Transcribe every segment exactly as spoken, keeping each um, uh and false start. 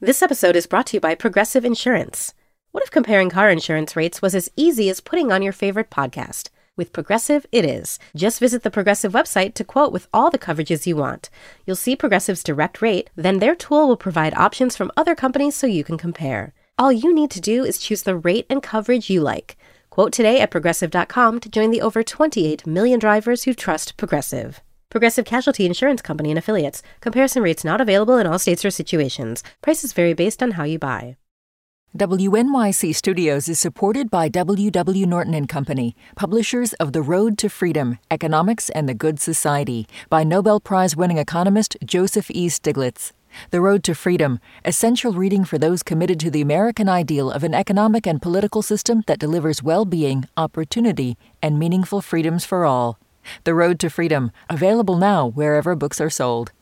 This episode is brought to you by Progressive Insurance. What if comparing car insurance rates was as easy as putting on your favorite podcast? With Progressive, it is. Just visit the Progressive website to quote with all the coverages you want. You'll see Progressive's direct rate, then their tool will provide options from other companies so you can compare. All you need to do is choose the rate and coverage you like. Quote today at progressive dot com to join the over twenty-eight million drivers who trust Progressive. Progressive Casualty Insurance Company and Affiliates. Comparison rates not available in all states or situations. Prices vary based on how you buy. W N Y C Studios is supported by W W Norton and Company, publishers of The Road to Freedom, Economics and the Good Society, by Nobel Prize-winning economist Joseph E. Stiglitz. The Road to Freedom, essential reading for those committed to the American ideal of an economic and political system that delivers well-being, opportunity, and meaningful freedoms for all. The Road to Freedom, available now wherever books are sold.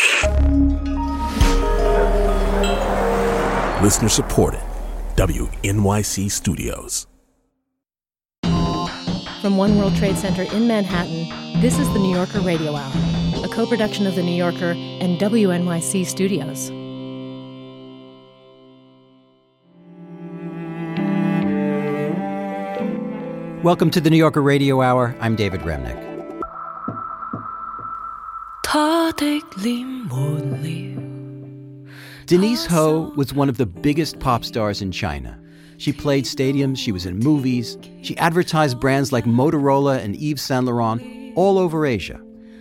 Listener supported. W N Y C Studios. From One World Trade Center in Manhattan, this is the New Yorker Radio Hour, a co-production of The New Yorker and W N Y C Studios. Welcome to the New Yorker Radio Hour. I'm David Remnick. Denise Ho was one of the biggest pop stars in China. She played stadiums, she was in movies, she advertised brands like Motorola and Yves Saint Laurent all over Asia.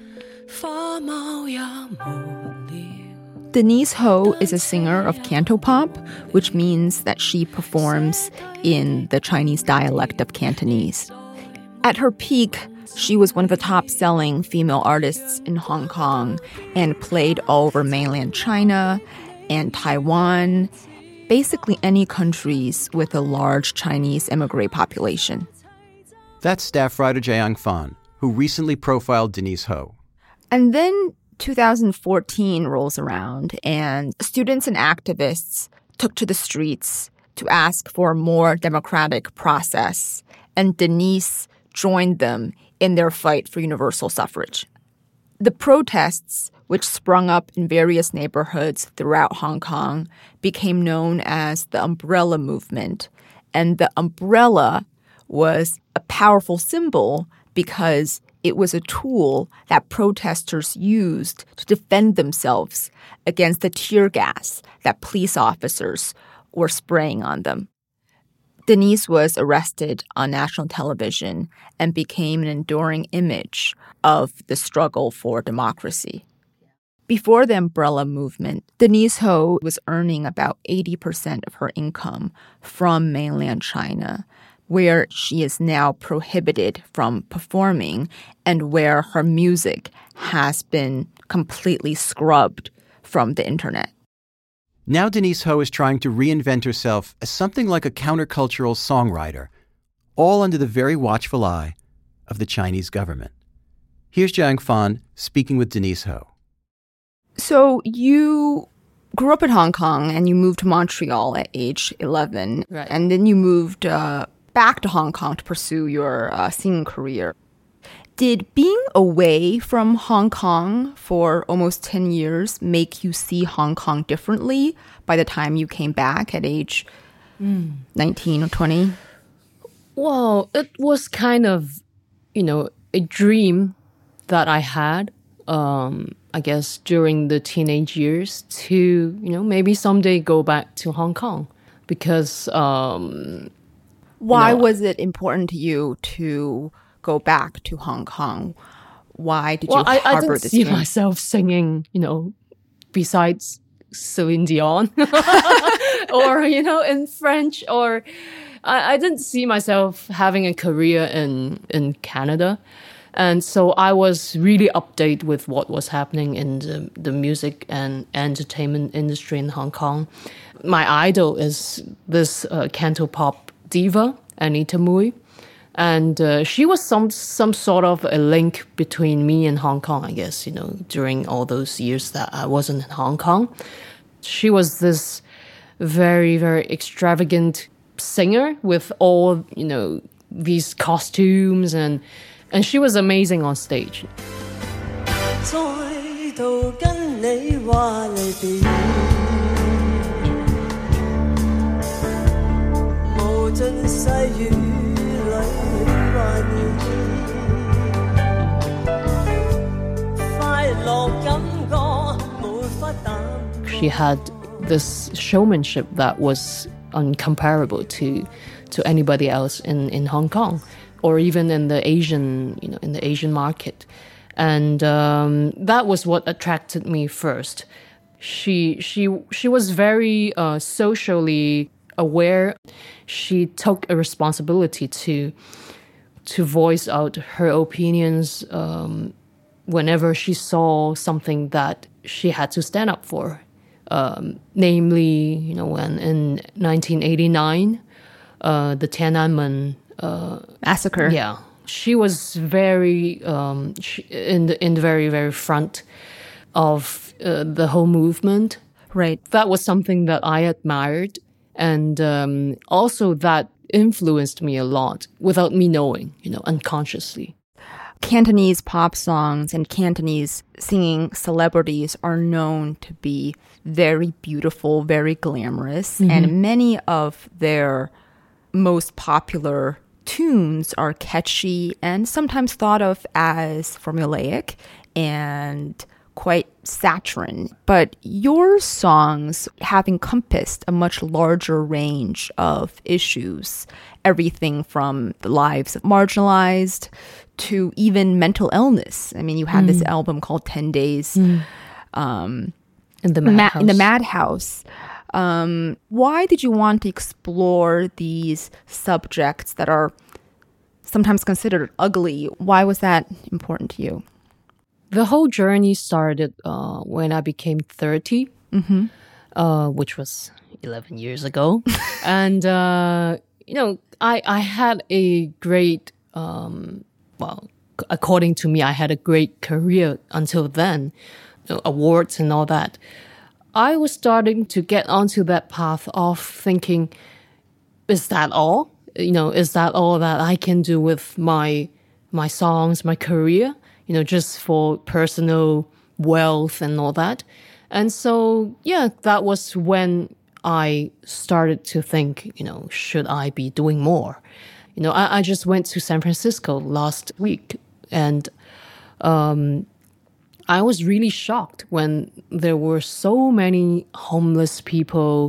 Denise Ho is a singer of cantopop, which means that she performs in the Chinese dialect of Cantonese. At her peak, she was one of the top-selling female artists in Hong Kong and played all over mainland China and Taiwan, basically any countries with a large Chinese immigrant population. That's staff writer Jiayang Fan, who recently profiled Denise Ho. And then two thousand fourteen rolls around, and students and activists took to the streets to ask for a more democratic process, and Denise joined them in their fight for universal suffrage. The protests, which sprung up in various neighborhoods throughout Hong Kong, became known as the Umbrella Movement. And the umbrella was a powerful symbol because it was a tool that protesters used to defend themselves against the tear gas that police officers were spraying on them. Denise was arrested on national television and became an enduring image of the struggle for democracy. Before the umbrella movement, Denise Ho was earning about eighty percent of her income from mainland China, where she is now prohibited from performing and where her music has been completely scrubbed from the internet. Now Denise Ho is trying to reinvent herself as something like a countercultural songwriter, all under the very watchful eye of the Chinese government. Here's Jiayang Fan speaking with Denise Ho. So you grew up in Hong Kong and you moved to Montreal at age eleven. Right. And then you moved uh, back to Hong Kong to pursue your uh, singing career. Did being away from Hong Kong for almost ten years make you see Hong Kong differently by the time you came back at age mm. nineteen or twenty? Well, it was kind of, you know, a dream that I had, um, I guess, during the teenage years to, you know, maybe someday go back to Hong Kong because... Um, Why you know, was it important to you to go back to Hong Kong? Why did well, you I, harbor I didn't this see dream? myself singing, you know, besides Celine Dion or, you know, in French, or I, I didn't see myself having a career in, in Canada. And so I was really updated with what was happening in the, the music and entertainment industry in Hong Kong. My idol is this uh, cantopop diva, Anita Mui. And uh, she was some some sort of a link between me and Hong Kong, I guess, you know, during all those years that I wasn't in Hong Kong. She was this very, very extravagant singer with all, you know, these costumes, and and she was amazing on stage. she had this showmanship that was incomparable to to anybody else in, in Hong Kong, or even in the Asian, you know, in the Asian market. And um, that was what attracted me first. She she she was very uh, socially aware. She took a responsibility to to voice out her opinions um, whenever she saw something that she had to stand up for. Um, namely, you know, when in nineteen eighty-nine, uh, the Tiananmen uh, massacre. Yeah, she was very um, she, in the in the very very front of uh, the whole movement. Right. That was something that I admired, and um, also that influenced me a lot without me knowing, you know, unconsciously. Cantonese pop songs and Cantonese singing celebrities are known to be very beautiful, very glamorous, mm-hmm. and many of their most popular tunes are catchy and sometimes thought of as formulaic and quite saccharine. But your songs have encompassed a much larger range of issues, everything from the lives of marginalized to even mental illness. I mean, you had mm. this album called ten days mm. um, in the Madhouse. Ma- in the Madhouse. Um, why did you want to explore these subjects that are sometimes considered ugly? Why was that important to you? The whole journey started uh, when I became thirty, mm-hmm. uh, which was eleven years ago. And, uh, you know, I, I had a great... Um, well, according to me, I had a great career until then, you know, awards and all that. I was starting to get onto that path of thinking, is that all? You know, is that all that I can do with my my songs, my career? You know, just for personal wealth and all that. And so, yeah, that was when I started to think, you know, should I be doing more? You know, I, I just went to San Francisco last week, and um, I was really shocked when there were so many homeless people,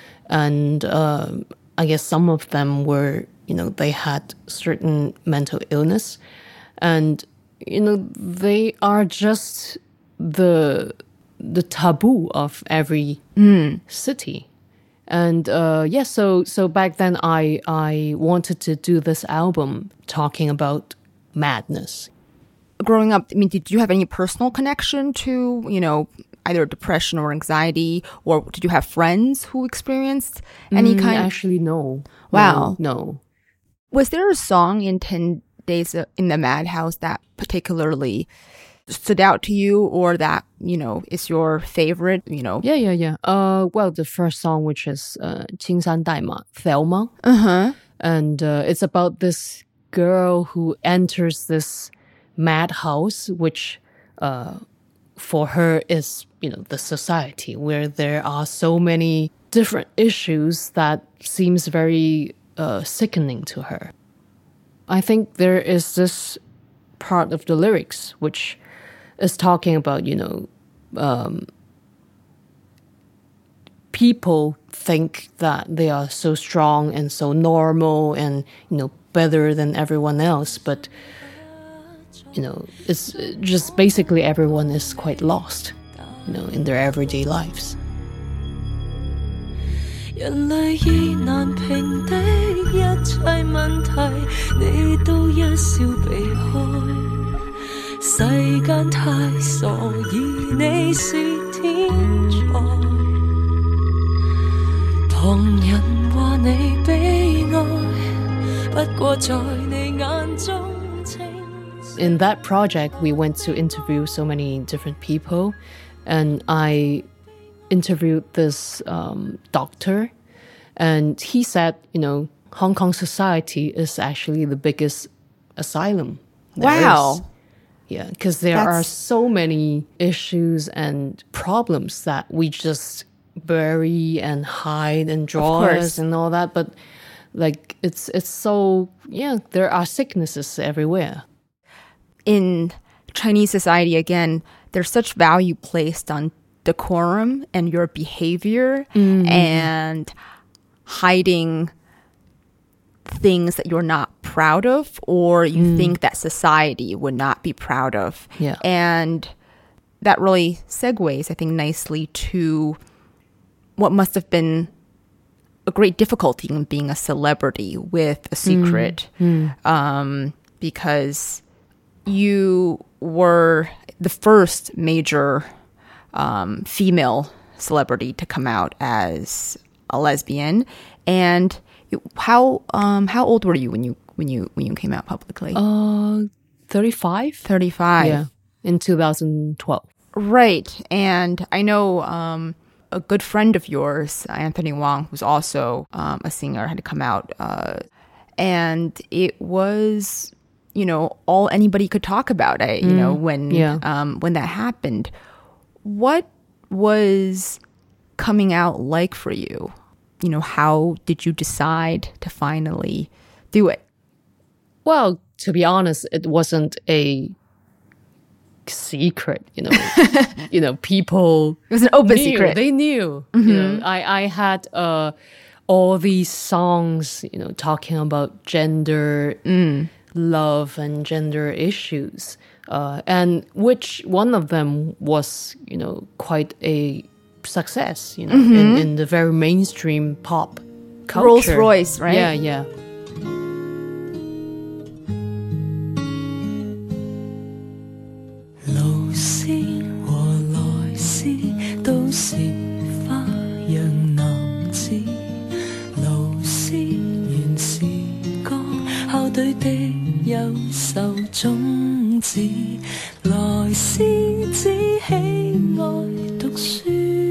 and uh, I guess some of them were, you know, they had certain mental illness, and, you know, they are just the the taboo of every mm. city. And uh, yeah, so so back then I I wanted to do this album talking about madness. Growing up, I mean, did you have any personal connection to, you know, either depression or anxiety, or did you have friends who experienced any mm, kind? Actually, no. Wow, no, no. Was there a song in ten days in the Madhouse that particularly stood out to you, or that, you know, is your favorite, you know? Yeah, yeah, yeah. Uh, well, the first song, which is uh, 青山代码, Thelma. Uh-huh. And uh, it's about this girl who enters this madhouse, which uh, for her is, you know, the society where there are so many different issues that seems very uh, sickening to her. I think there is this part of the lyrics which is talking about, you know, um, people think that they are so strong and so normal and, you know, better than everyone else. But, you know, it's just basically everyone is quite lost, you know, in their everyday lives. 人類意難平的一切問題，你都一笑避開。世間太傻，而你是天才。旁人話你悲哀，不過在你眼中清晰。 In that project, we went to interview so many different people, and I interviewed this um, doctor, and he said, you know, Hong Kong society is actually the biggest asylum there Wow. is. Yeah, because there That's... are so many issues and problems that we just bury and hide and draw and all that. But like, it's it's so, yeah, there are sicknesses everywhere. In Chinese society, again, there's such value placed on decorum and your behavior Mm. and hiding things that you're not proud of or you Mm. think that society would not be proud of. Yeah. And that really segues, I think, nicely to what must have been a great difficulty in being a celebrity with a secret. Um, because you were the first major um, female celebrity to come out as a lesbian. And you- how um, how old were you when you when you when you came out publicly? Uh, thirty-five? thirty-five. Yeah, in two thousand twelve. Right. And I know um, a good friend of yours, Anthony Wong, who's also um, a singer, had to come out. Uh, and it was, you know, all anybody could talk about it, you know, when, yeah. um, when that happened. What was coming out like for you? You know, how did you decide to finally do it? Well, to be honest, it wasn't a secret, you know. you know, people It was an open knew, secret. They knew. You know, I, I had uh, all these songs, you know, talking about gender, love, and gender issues. Uh, and which one of them was, you know, quite a success, you know, in, in the very mainstream pop culture. Rolls Royce, right? Yeah, yeah. 老師和來斯都是花樣男子，老師原是個校隊的優秀種子，來斯只喜愛讀書，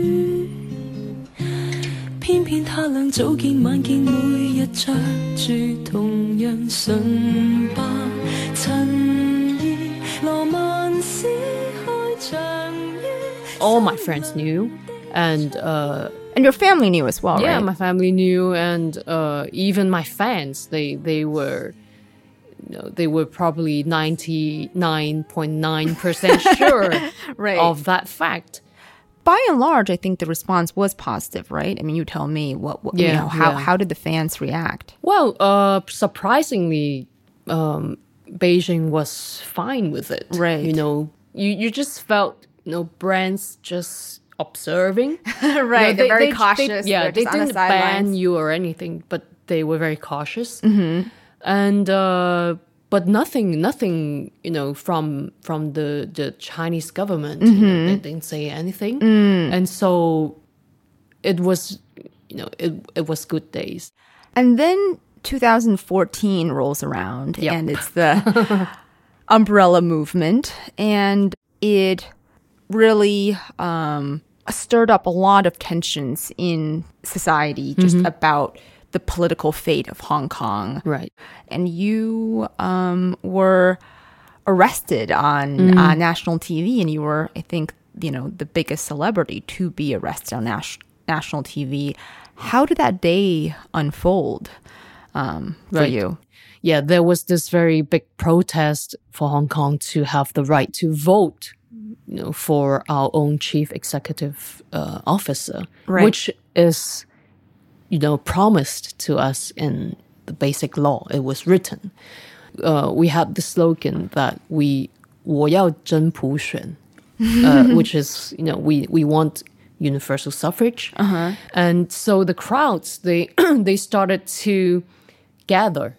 偏偏他倆早見晚見，每日着住同樣純白襯衣，羅曼史開場於 All my friends knew, and uh, And your family knew as well, yeah, right? my family knew, and uh, even my fans, they they were, you know, they were probably ninety-nine point nine percent sure Right. of that fact. By and large, I think the response was positive, right? I mean, you tell me what, what you Yeah, know, how, yeah. how did the fans react? Well, uh, surprisingly, um, Beijing was fine with it. Right. You know, you, you just felt, you know, brands just observing. Right, You know, they're very cautious. They, yeah, They're they just on the didn't ban sidelines. you or anything, but they were very cautious. Mm-hmm. And uh, but nothing, nothing, you know, from from the the Chinese government, you know, they didn't say anything, and so it was, you know, it it was good days. And then two thousand fourteen rolls around, Yep. and it's the umbrella movement, and it really um, stirred up a lot of tensions in society just about the political fate of Hong Kong. Right. And you um, were arrested on uh, national T V, and you were, I think, you know, the biggest celebrity to be arrested on nas- national T V. How did that day unfold um, for Right. you? Yeah, there was this very big protest for Hong Kong to have the right to vote, you know, for our own chief executive uh, officer, Right. which is, you know, promised to us in the basic law. It was written. Uh, we had the slogan that we 我要真普选, uh, which is, you know, we, we want universal suffrage. And so the crowds, they they started to gather.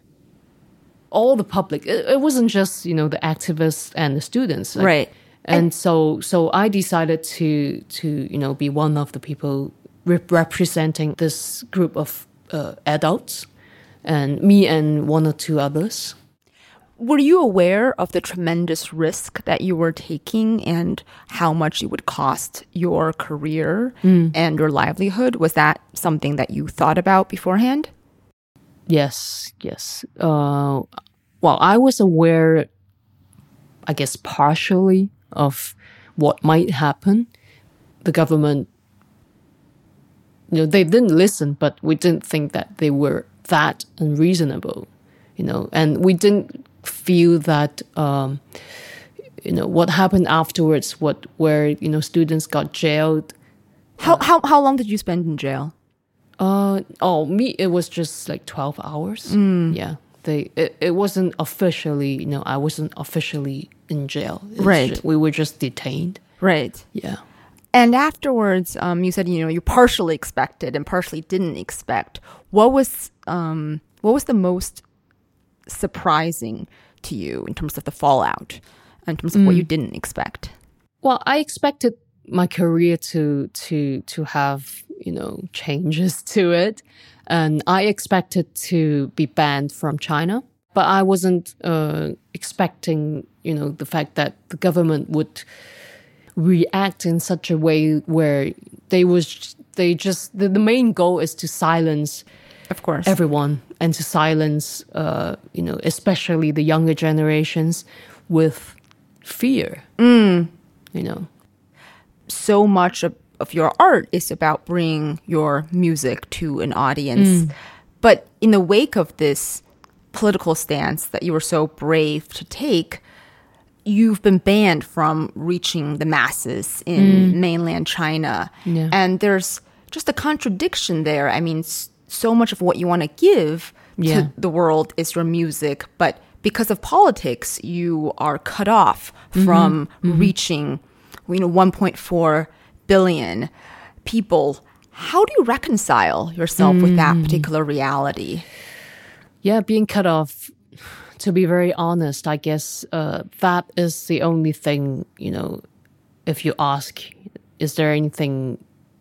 All the public. It, it wasn't just, you know, the activists and the students. like- Right. And so so I decided to to, you know, be one of the people rep- representing this group of uh, adults, and me and one or two others. Were you aware of the tremendous risk that you were taking and how much it would cost your career and your livelihood? Was that something that you thought about beforehand? Yes, yes. Uh, well, I was aware, I guess, partially of what might happen. The government, you know, they didn't listen, but we didn't think that they were that unreasonable, you know, and we didn't feel that, um, you know, what happened afterwards, what where, you know, students got jailed. How how how long did you spend in jail? Uh oh, me it was just like twelve hours. Mm. Yeah. They it, it wasn't officially, you know, I wasn't officially in jail. It's right. Just, we were just detained. Right. Yeah. And afterwards, um, you said, you know, you partially expected and partially didn't expect. What was um what was the most surprising to you in terms of the fallout, in terms of mm. what you didn't expect? Well, I expected my career to to to have, you know, changes to it, and I expected to be banned from China, but I wasn't uh, expecting, you know, the fact that the government would react in such a way where they was they just the, the main goal is to silence, of course, everyone, and to silence, uh, you know, especially the younger generations with fear. Mm. You know. So much of, of your art is about bringing your music to an audience. Mm. But in the wake of this political stance that you were so brave to take, you've been banned from reaching the masses in mm. mainland China. Yeah. And there's just a contradiction there. I mean, so much of what you want to give yeah. to the world is your music, but because of politics, you are cut off mm-hmm. from mm-hmm. reaching, you know, one point four billion people. How do you reconcile yourself mm. with that particular reality? Yeah, being cut off, to be very honest, I guess uh, that is the only thing, you know, if you ask, is there anything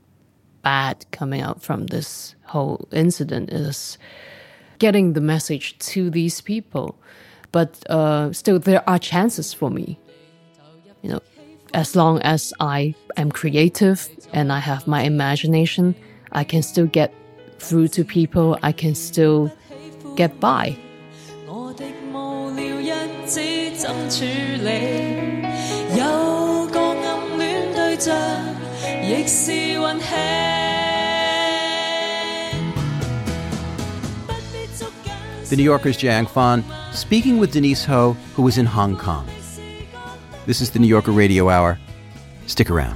bad coming out from this whole incident, is getting the message to these people. But uh, still, there are chances for me, you know, as long as I am creative and I have my imagination, I can still get through to people. I can still get by. The New Yorker's Jiang Fan speaking with Denise Ho, who was in Hong Kong. This is the New Yorker Radio Hour. Stick around.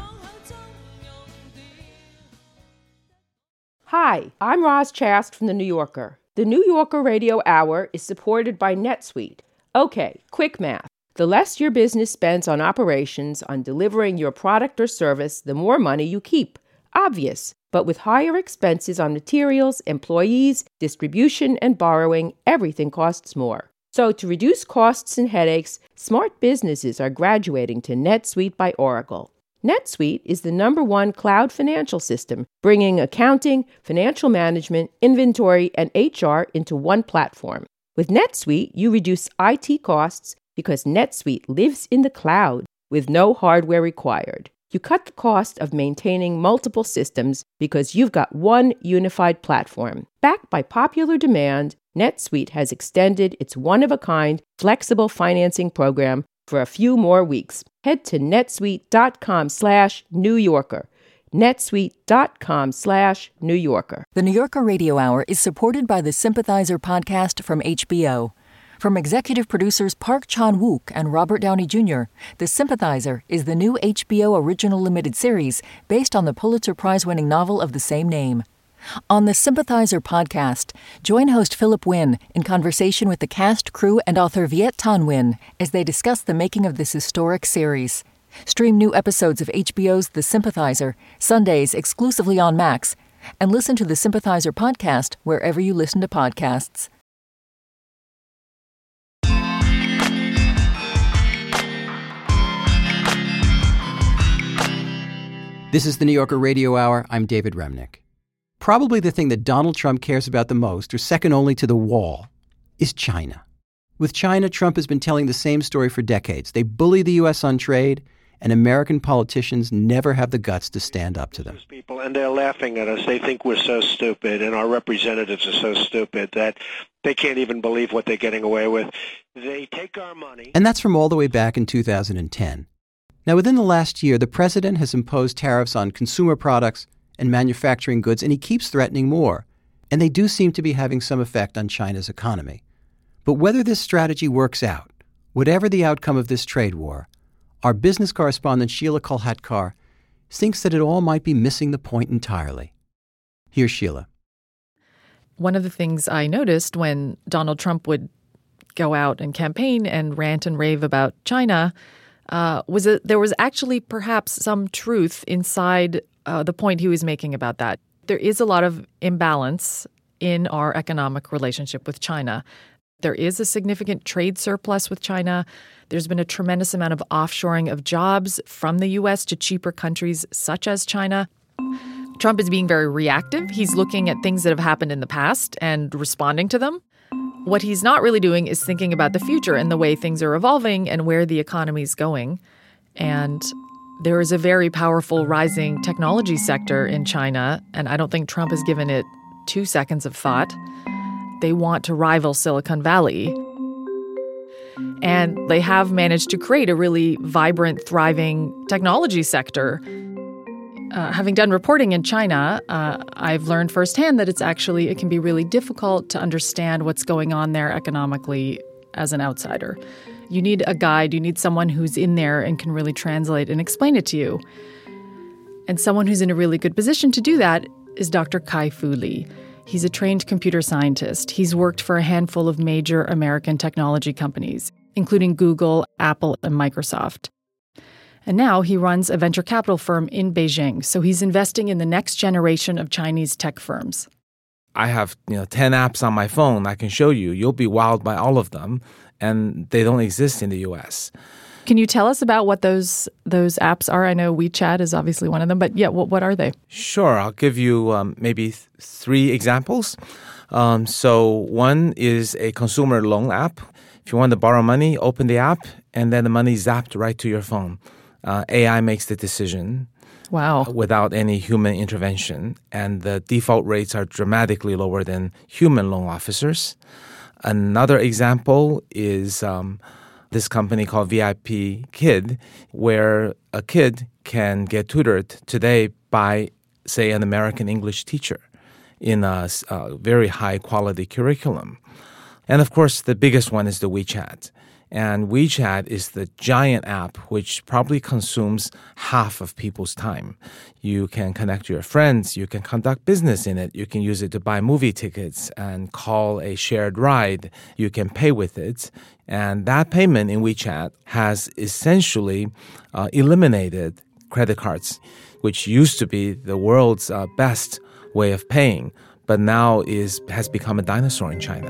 Hi, I'm Roz Chast from The New Yorker. The New Yorker Radio Hour is supported by NetSuite. Okay, quick math. The less your business spends on operations, on delivering your product or service, the more money you keep. Obvious. But with higher expenses on materials, employees, distribution, and borrowing, everything costs more. So to reduce costs and headaches, smart businesses are graduating to NetSuite by Oracle. NetSuite is the number one cloud financial system, bringing accounting, financial management, inventory, and H R into one platform. With NetSuite, you reduce I T costs because NetSuite lives in the cloud with no hardware required. You cut the cost of maintaining multiple systems because you've got one unified platform. Backed by popular demand, NetSuite has extended its one-of-a-kind flexible financing program for a few more weeks. Head to netsuite.com slash New Yorker. netsuite.com slash New Yorker. The New Yorker Radio Hour is supported by the Sympathizer podcast from H B O. From executive producers Park Chan-wook and Robert Downey Junior, The Sympathizer is the new H B O original limited series based on the Pulitzer Prize-winning novel of the same name. On the Sympathizer podcast, join host Philip Wynn in conversation with the cast, crew, and author Viet Thanh Nguyen as they discuss the making of this historic series. Stream new episodes of H B O's The Sympathizer, Sundays exclusively on Max, and listen to the Sympathizer podcast wherever you listen to podcasts. This is the New Yorker Radio Hour. I'm David Remnick. Probably the thing that Donald Trump cares about the most, or second only to the wall, is China. With China, Trump has been telling the same story for decades. They bully the U S on trade, and American politicians never have the guts to stand up to them. People, and they're laughing at us. They think we're so stupid, and our representatives are so stupid that they can't even believe what they're getting away with. They take our money. And that's from all the way back in two thousand ten. Now, within the last year, the president has imposed tariffs on consumer products and manufacturing goods, and he keeps threatening more. And they do seem to be having some effect on China's economy. But whether this strategy works out, whatever the outcome of this trade war, our business correspondent Sheila Kolhatkar thinks that it all might be missing the point entirely. Here's Sheila. One of the things I noticed when Donald Trump would go out and campaign and rant and rave about China uh, was that there was actually perhaps some truth inside uh, the point he was making about that. There is a lot of imbalance in our economic relationship with China. There is a significant trade surplus with China. There's been a tremendous amount of offshoring of jobs from the U S to cheaper countries such as China. Trump is being very reactive. He's looking at things that have happened in the past and responding to them. What he's not really doing is thinking about the future and the way things are evolving and where the economy is going. And there is a very powerful rising technology sector in China, and I don't think Trump has given it two seconds of thought. They want to rival Silicon Valley. And they have managed to create a really vibrant, thriving technology sector. Uh, having done reporting in China, uh, I've learned firsthand that it's actually, it can be really difficult to understand what's going on there economically as an outsider. You need a guide, you need someone who's in there and can really translate and explain it to you. And someone who's in a really good position to do that is Doctor Kai-Fu Lee. He's a trained computer scientist. He's worked for a handful of major American technology companies, including Google, Apple, and Microsoft. And now he runs a venture capital firm in Beijing. So he's investing in the next generation of Chinese tech firms. I have, you know, ten apps on my phone I can show you. You'll be wowed by all of them, and they don't exist in the U S. Can you tell us about what those those apps are? I know WeChat is obviously one of them, but yeah, what, what are they? Sure. I'll give you um, maybe th- three examples. Um, so one is a consumer loan app. If you want to borrow money, open the app, and then the money is zapped right to your phone. Uh, A I makes the decision. Wow. Without any human intervention. And the default rates are dramatically lower than human loan officers. Another example is um, this company called V I P Kid, where a kid can get tutored today by, say, an American English teacher in a, a very high-quality curriculum. And, of course, the biggest one is the WeChat. And WeChat is the giant app which probably consumes half of people's time. You can connect to your friends. You can conduct business in it. You can use it to buy movie tickets and call a shared ride. You can pay with it. And that payment in WeChat has essentially uh, eliminated credit cards, which used to be the world's uh, best way of paying, but now is has become a dinosaur in China.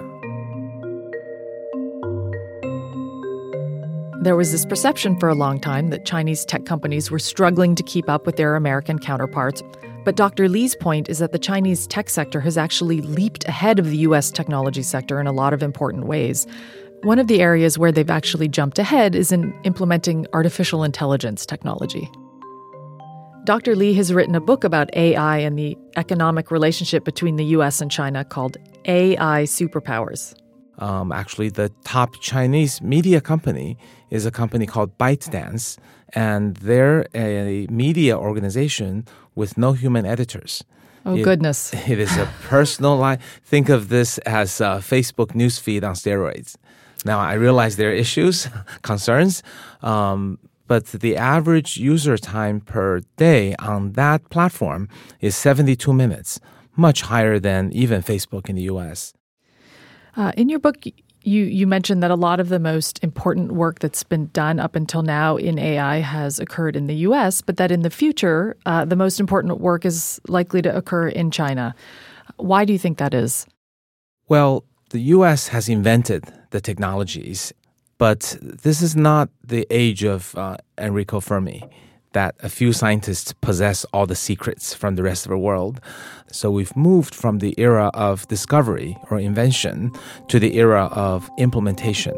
There was this perception for a long time that Chinese tech companies were struggling to keep up with their American counterparts. But Doctor Lee's point is that the Chinese tech sector has actually leaped ahead of the U S technology sector in a lot of important ways. One of the areas where they've actually jumped ahead is in implementing artificial intelligence technology. Doctor Lee has written a book about A I and the economic relationship between the U S and China called A I Superpowers. Um, actually, the top Chinese media company is a company called ByteDance, and they're a media organization with no human editors. Oh, it, goodness. It is a personal line. Think of this as a Facebook newsfeed on steroids. Now, I realize there are issues, concerns, um, but the average user time per day on that platform is seventy-two minutes, much higher than even Facebook in the U S. Uh, in your book, you, you mentioned that a lot of the most important work that's been done up until now in A I has occurred in the U S, but that in the future, uh, the most important work is likely to occur in China. Why do you think that is? Well, the U S has invented the technologies, but this is not the age of uh, Enrico Fermi, that a few scientists possess all the secrets from the rest of the world. So we've moved from the era of discovery or invention to the era of implementation.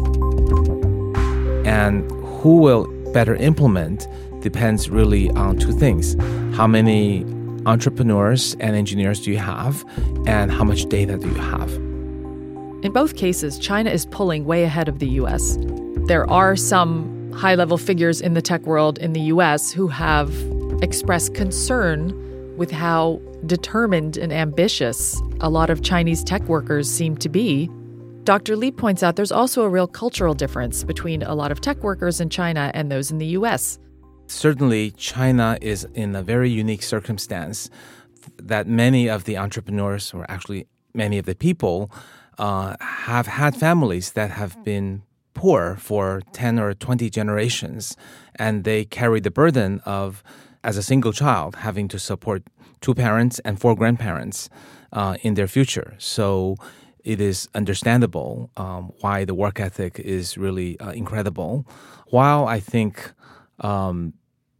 And who will better implement depends really on two things. How many entrepreneurs and engineers do you have, and how much data do you have? In both cases, China is pulling way ahead of the U S. There are some high-level figures in the tech world in the U S who have expressed concern with how determined and ambitious a lot of Chinese tech workers seem to be Doctor Li points out there's also a real cultural difference between a lot of tech workers in China and those in the U S. Certainly, China is in a very unique circumstance that many of the entrepreneurs, or actually many of the people, uh, have had families that have been poor for ten or twenty generations, and they carry the burden of, as a single child, having to support two parents and four grandparents uh, in their future. So it is understandable um, why the work ethic is really uh, incredible. While I think um,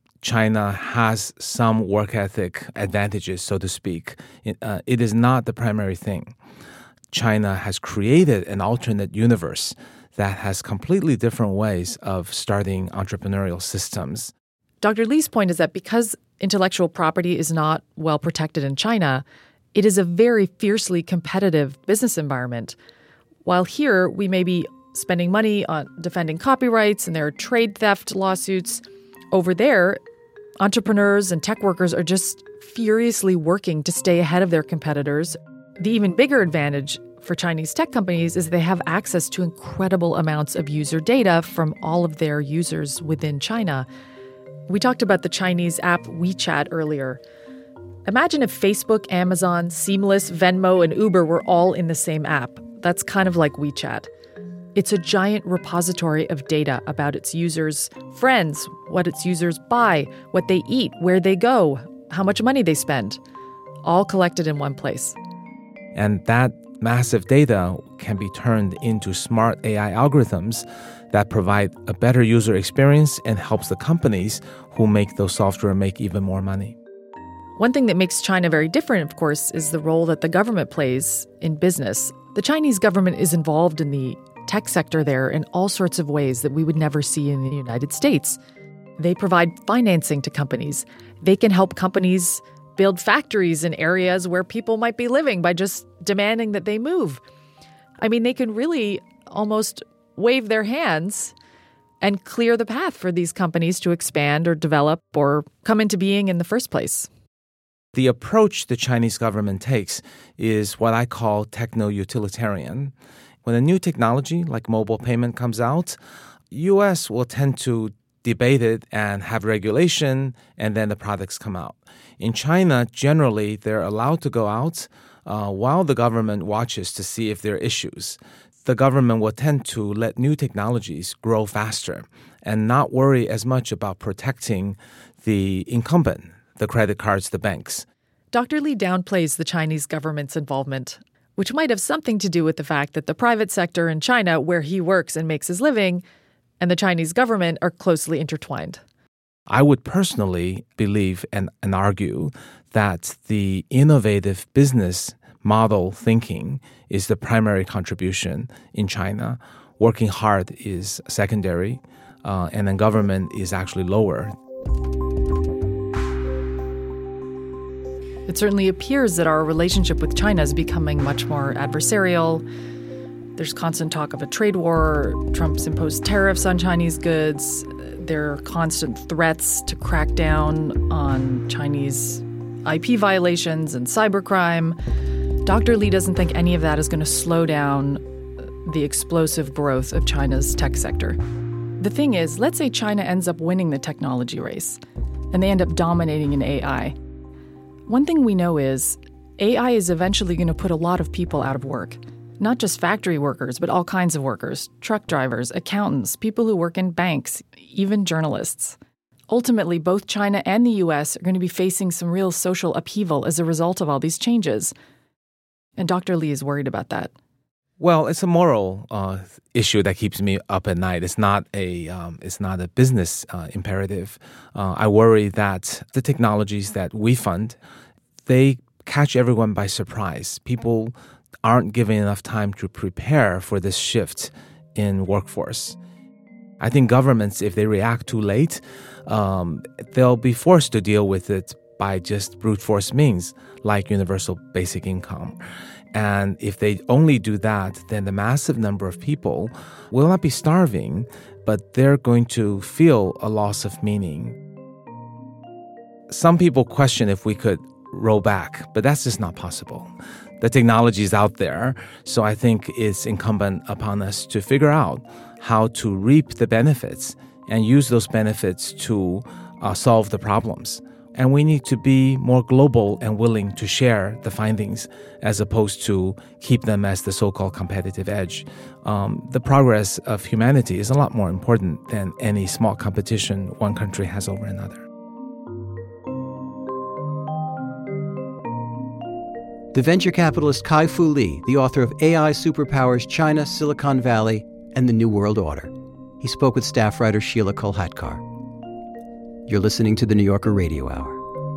China has some work ethic advantages, so to speak, it, uh, it is not the primary thing. China has created an alternate universe that has completely different ways of starting entrepreneurial systems. Doctor Li's point is that because intellectual property is not well protected in China, it is a very fiercely competitive business environment. While here, we may be spending money on defending copyrights and there are trade theft lawsuits. Over there, entrepreneurs and tech workers are just furiously working to stay ahead of their competitors. The even bigger advantage for Chinese tech companies is they have access to incredible amounts of user data from all of their users within China. We talked about the Chinese app WeChat earlier. Imagine if Facebook, Amazon, Seamless, Venmo, and Uber were all in the same app. That's kind of like WeChat. It's a giant repository of data about its users' friends, what its users buy, what they eat, where they go, how much money they spend, all collected in one place. And that massive data can be turned into smart A I algorithms that provide a better user experience and helps the companies who make those software make even more money. One thing that makes China very different, of course, is the role that the government plays in business. The Chinese government is involved in the tech sector there in all sorts of ways that we would never see in the United States. They provide financing to companies. They can help companies build factories in areas where people might be living by just demanding that they move. I mean, they can really almost wave their hands and clear the path for these companies to expand or develop or come into being in the first place. The approach the Chinese government takes is what I call techno-utilitarian. When a new technology like mobile payment comes out, U S will tend to debate it and have regulation, and then the products come out. In China, generally, they're allowed to go out uh, while the government watches to see if there are issues. The government will tend to let new technologies grow faster and not worry as much about protecting the incumbent, the credit cards, the banks. Doctor Li downplays the Chinese government's involvement, which might have something to do with the fact that the private sector in China, where he works and makes his living, and the Chinese government are closely intertwined. I would personally believe and, and argue that the innovative business model thinking is the primary contribution in China. Working hard is secondary, uh, and then government is actually lower. It certainly appears that our relationship with China is becoming much more adversarial. There's constant talk of a trade war. Trump's imposed tariffs on Chinese goods. There are constant threats to crack down on Chinese I P violations and cybercrime. Doctor Li doesn't think any of that is going to slow down the explosive growth of China's tech sector. The thing is, let's say China ends up winning the technology race, and they end up dominating in A I. One thing we know is A I is eventually going to put a lot of people out of work. Not just factory workers, but all kinds of workers, truck drivers, accountants, people who work in banks, even journalists. Ultimately, both China and the U S are going to be facing some real social upheaval as a result of all these changes. And Doctor Li is worried about that. Well, it's a moral uh, issue that keeps me up at night. It's not a um, it's not a business uh, imperative. Uh, I worry that the technologies that we fund, they catch everyone by surprise. People aren't given enough time to prepare for this shift in workforce. I think governments, if they react too late, um, they'll be forced to deal with it by just brute force means, like universal basic income. And if they only do that, then the massive number of people will not be starving, but they're going to feel a loss of meaning. Some people question if we could roll back, but that's just not possible. The technology is out there, so I think it's incumbent upon us to figure out how to reap the benefits and use those benefits to uh, solve the problems. And we need to be more global and willing to share the findings as opposed to keep them as the so-called competitive edge. Um, the progress of humanity is a lot more important than any small competition one country has over another. The venture capitalist Kai-Fu Lee, the author of A I Superpowers China, Silicon Valley, and the New World Order. He spoke with staff writer Sheila Kolhatkar. You're listening to the New Yorker Radio Hour.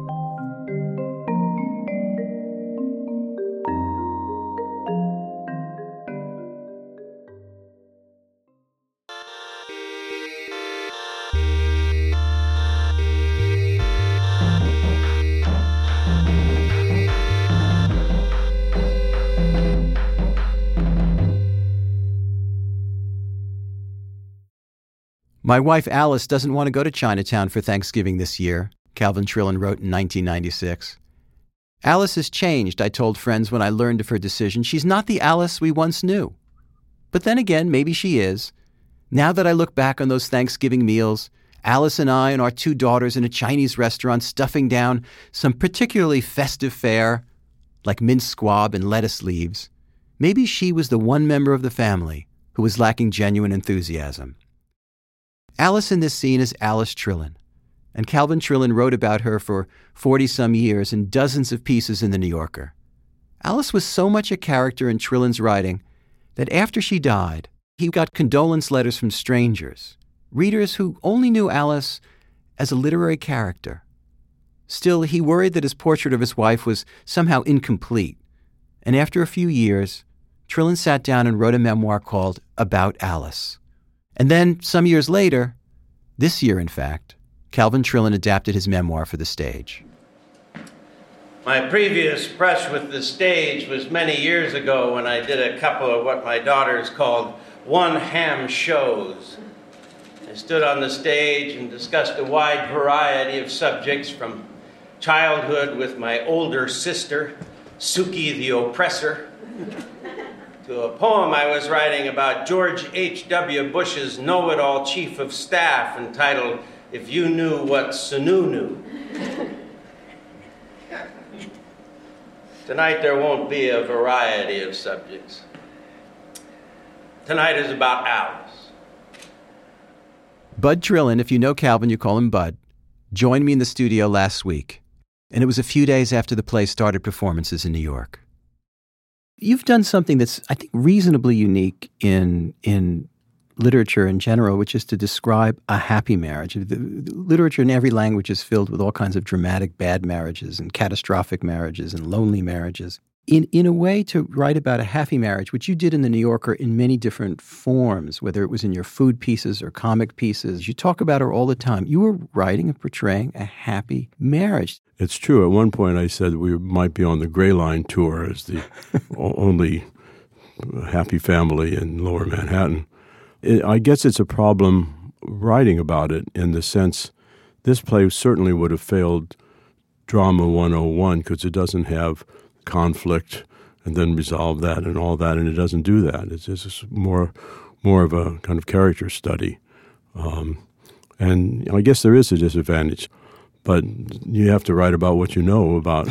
My wife Alice doesn't want to go to Chinatown for Thanksgiving this year, Calvin Trillin wrote in nineteen ninety-six. Alice has changed, I told friends when I learned of her decision. She's not the Alice we once knew. But then again, maybe she is. Now that I look back on those Thanksgiving meals, Alice and I and our two daughters in a Chinese restaurant stuffing down some particularly festive fare, like minced squab and lettuce leaves, maybe she was the one member of the family who was lacking genuine enthusiasm. Alice in this scene is Alice Trillin, and Calvin Trillin wrote about her for forty-some years in dozens of pieces in The New Yorker. Alice was so much a character in Trillin's writing that after she died, he got condolence letters from strangers, readers who only knew Alice as a literary character. Still, he worried that his portrait of his wife was somehow incomplete, and after a few years, Trillin sat down and wrote a memoir called About Alice. And then, some years later, this year in fact, Calvin Trillin adapted his memoir for the stage. My previous brush with the stage was many years ago when I did a couple of what my daughters called one-ham shows. I stood on the stage and discussed a wide variety of subjects, from childhood with my older sister, Suki the Oppressor, to a poem I was writing about George H W Bush's know-it-all chief of staff entitled, If You Knew What Sunu Knew. Tonight there won't be a variety of subjects. Tonight is about Alice. Bud Trillin, if you know Calvin, you call him Bud, joined me in the studio last week, and it was a few days after the play started performances in New York. You've done something that's, I think, reasonably unique in in literature in general, which is to describe a happy marriage. The, the literature in every language is filled with all kinds of dramatic bad marriages and catastrophic marriages and lonely marriages. In in a way, to write about a happy marriage, which you did in The New Yorker in many different forms, whether it was in your food pieces or comic pieces, you talk about her all the time. You were writing and portraying a happy marriage. It's true. At one point I said we might be on the Gray Line tour as the only happy family in Lower Manhattan. It, I guess it's a problem writing about it in the sense this play certainly would have failed Drama one oh one because it doesn't have conflict and then resolve that and all that, and it doesn't do that. It's just more more of a kind of character study. Um, and you know, I guess there is a disadvantage, but you have to write about what you know about.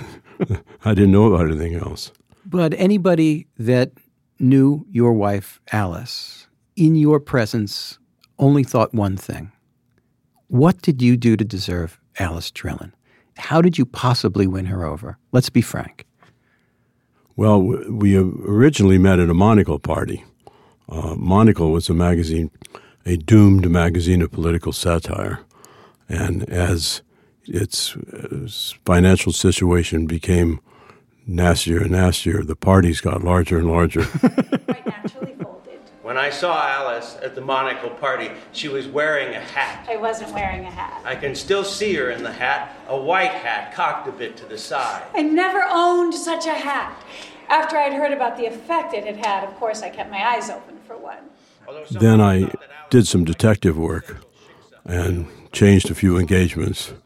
I didn't know about anything else. But anybody that knew your wife, Alice, in your presence only thought one thing. What did you do to deserve Alice Trillin? How did you possibly win her over? Let's be frank. Well, we originally met at a Monocle party. Uh, Monocle was a magazine, a doomed magazine of political satire. And as its uh, financial situation became nastier and nastier, the parties got larger and larger. Quite naturally folded. When I saw Alice at the Monocle party, she was wearing a hat. I wasn't wearing a hat. I can still see her in the hat, a white hat cocked a bit to the side. I never owned such a hat. After I'd heard about the effect it had had, of course, I kept my eyes open for one. Then I did some detective work and changed a few engagements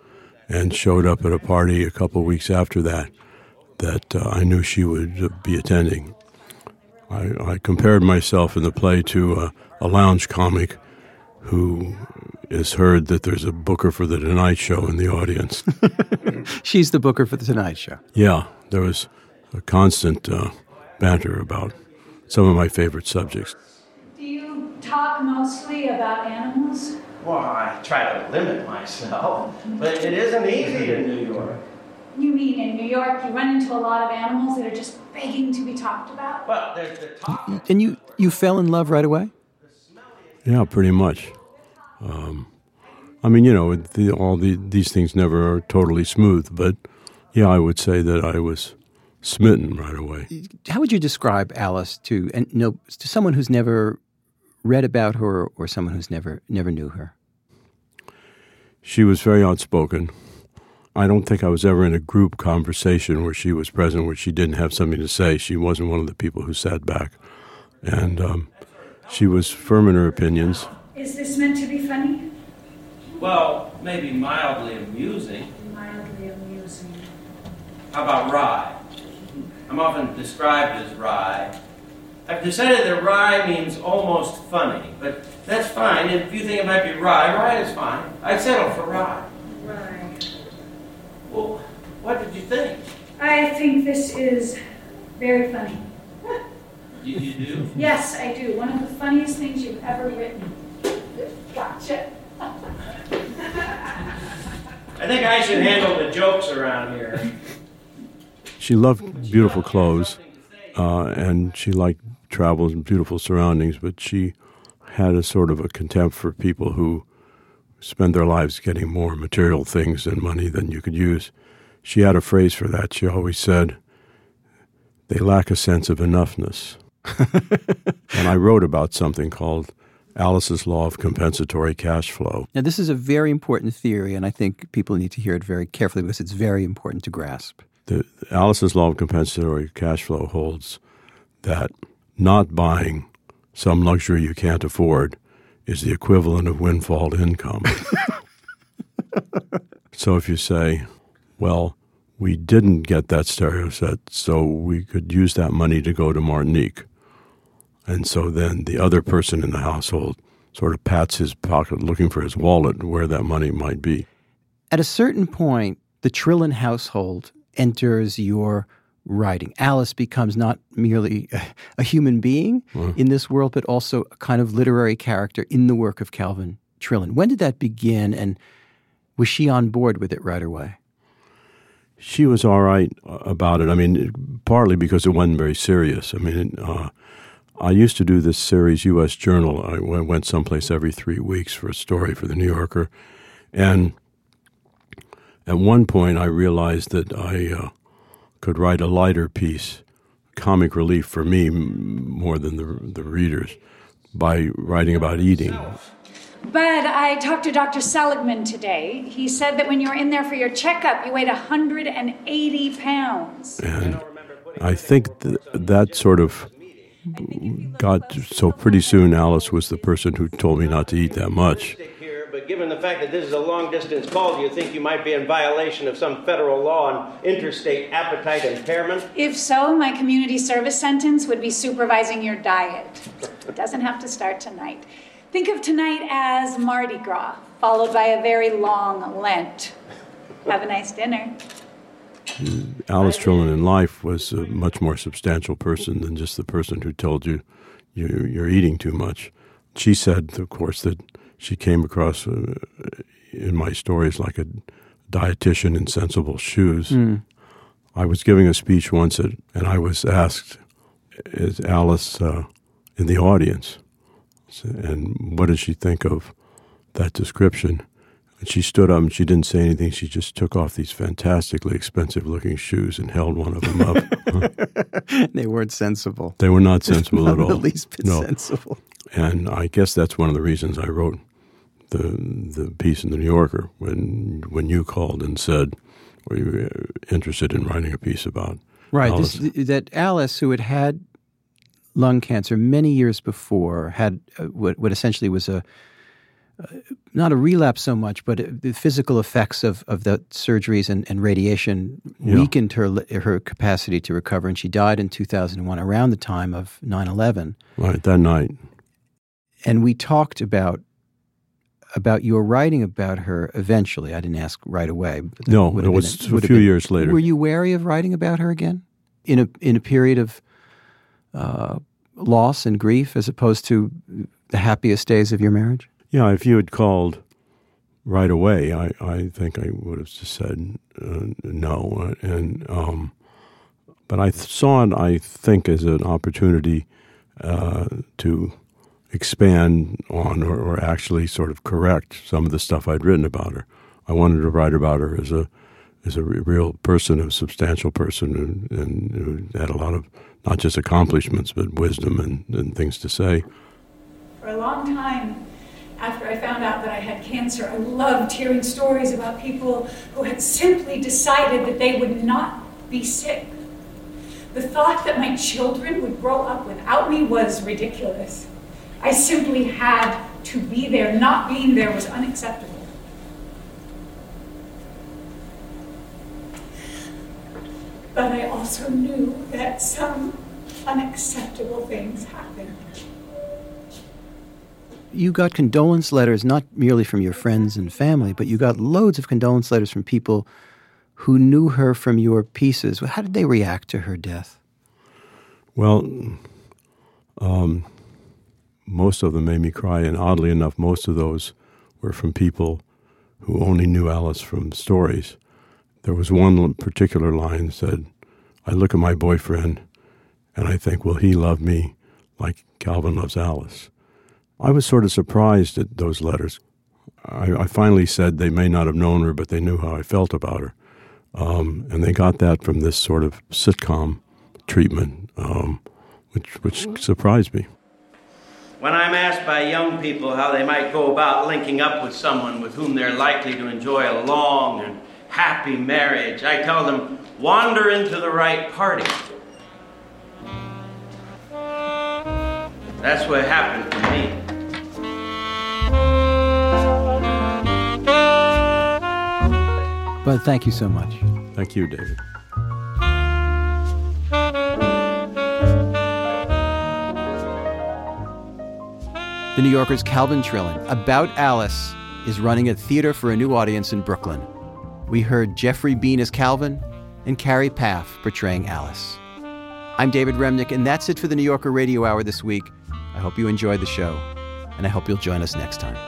and showed up at a party a couple of weeks after that that uh, I knew she would uh, be attending. I, I compared myself in the play to uh, a lounge comic who is heard that there's a booker for the Tonight Show in the audience. She's the booker for the Tonight Show. Yeah, there was a constant uh, banter about some of my favorite subjects. Do you talk mostly about animals? Well, I try to limit myself, but it isn't easy in New York. You mean in New York you run into a lot of animals that are just begging to be talked about? Well, there's the talk. And you, you fell in love right away? Yeah, pretty much. Um, I mean, you know, the, all the, these things never are totally smooth, but yeah, I would say that I was smitten right away. How would you describe Alice to and no to someone who's never read about her or someone who's never never knew her? She was very outspoken. I don't think I was ever in a group conversation where she was present where she didn't have something to say. She wasn't one of the people who sat back. And um, she was firm in her opinions. Is this meant to be funny? Well, maybe mildly amusing. Mildly amusing. How about wry? I'm often described as wry. I've decided that wry means almost funny, but that's fine. If you think it might be wry, wry is fine. I'd settle for wry. Right. Well, what did you think? I think this is very funny. You, you do? Yes, I do. One of the funniest things you've ever written. Gotcha. I think I should handle the jokes around here. She loved beautiful clothes, uh, and she liked travel and beautiful surroundings, but she had a sort of a contempt for people who spend their lives getting more material things and money than you could use. She had a phrase for that. She always said, they lack a sense of enoughness. And I wrote about something called Alice's Law of Compensatory Cash Flow. Now, this is a very important theory, and I think people need to hear it very carefully because it's very important to grasp. The, the Alice's Law of Compensatory Cash Flow holds that not buying some luxury you can't afford is the equivalent of windfall income. So if you say, well, we didn't get that stereo set, so we could use that money to go to Martinique. And so then the other person in the household sort of pats his pocket looking for his wallet where that money might be. At a certain point, the Trillin household enters your writing. Alice becomes not merely a, a human being mm. in this world, but also a kind of literary character in the work of Calvin Trillin. When did that begin, and was she on board with it right away? She was all right about it. I mean, partly because it wasn't very serious. I mean, uh, I used to do this series, U S Journal. I went someplace every three weeks for a story for the New Yorker. And at one point, I realized that I uh, could write a lighter piece, comic relief for me more than the, the readers, by writing about eating. But I talked to Doctor Seligman today. He said that when you were in there for your checkup, you weighed one hundred eighty pounds. And I think th- that sort of got, so pretty soon Alice was the person who told me not to eat that much. But given the fact that this is a long-distance call, do you think you might be in violation of some federal law on interstate appetite impairment? If so, my community service sentence would be supervising your diet. It doesn't have to start tonight. Think of tonight as Mardi Gras, followed by a very long Lent. Have a nice dinner. Alice Trillin in life was a much more substantial person than just the person who told you, you you're eating too much. She said, of course, that she came across uh, in my stories like a dietitian in sensible shoes. Mm. I was giving a speech once, at, and I was asked, is Alice uh, in the audience? And what did she think of that description? And she stood up and she didn't say anything. She just took off these fantastically expensive-looking shoes and held one of them up. They weren't sensible. They were not sensible not at all. the least bit no. sensible. And I guess that's one of the reasons I wrote the the piece in the New Yorker when when you called and said, were you interested in writing a piece about right, Alice? This, that Alice, who had had lung cancer many years before, had uh, what, what essentially was a not a relapse so much, but the physical effects of, of the surgeries and, and radiation Yeah. weakened her her capacity to recover, and she died in two thousand one, around the time of nine eleven. Right, that night. And we talked about about your writing about her eventually. I didn't ask right away. But that No, would it have was been- a would have few been- years later. Were you wary of writing about her again? In a in a period of uh, loss and grief as opposed to the happiest days of your marriage? Yeah, if you had called right away, I, I think I would have just said uh, no. And um, but I th- saw it, I think, as an opportunity uh, to expand on or, or actually sort of correct some of the stuff I'd written about her. I wanted to write about her as a as a re- real person, a substantial person, and, and who had a lot of not just accomplishments but wisdom and, and things to say. For a long time, after I found out that I had cancer, I loved hearing stories about people who had simply decided that they would not be sick. The thought that my children would grow up without me was ridiculous. I simply had to be there. Not being there was unacceptable. But I also knew that some unacceptable things happened. You got condolence letters not merely from your friends and family, but you got loads of condolence letters from people who knew her from your pieces. How did they react to her death? Well, um, most of them made me cry, and oddly enough, most of those were from people who only knew Alice from stories. There was one particular line that said, I look at my boyfriend and I think, will he love me like Calvin loves Alice? I was sort of surprised at those letters. I, I finally said they may not have known her, but they knew how I felt about her. Um, and they got that from this sort of sitcom treatment, um, which, which surprised me. When I'm asked by young people how they might go about linking up with someone with whom they're likely to enjoy a long and happy marriage, I tell them, wander into the right party. That's what happened to me. But thank you so much. Thank you, David. The New Yorker's Calvin Trillin, About Alice, is running a theater for a new audience in Brooklyn. We heard Jeffrey Bean as Calvin and Carrie Paff portraying Alice. I'm David Remnick, and that's it for the New Yorker Radio Hour this week. I hope you enjoyed the show, and I hope you'll join us next time.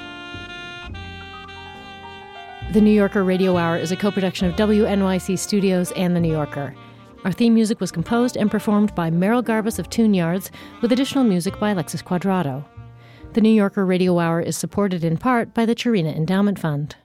The New Yorker Radio Hour is a co-production of W N Y C Studios and The New Yorker. Our theme music was composed and performed by Merrill Garbus of Tune Yards, with additional music by Alexis Quadrado. The New Yorker Radio Hour is supported in part by the Chirina Endowment Fund.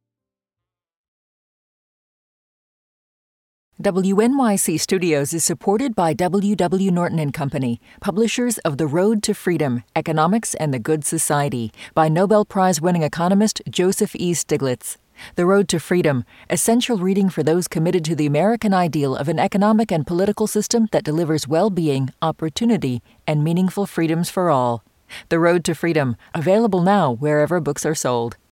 W N Y C Studios is supported by W W. Norton and Company, publishers of The Road to Freedom, Economics and the Good Society, by Nobel Prize-winning economist Joseph E. Stiglitz. The Road to Freedom, essential reading for those committed to the American ideal of an economic and political system that delivers well-being, opportunity, and meaningful freedoms for all. The Road to Freedom, available now wherever books are sold.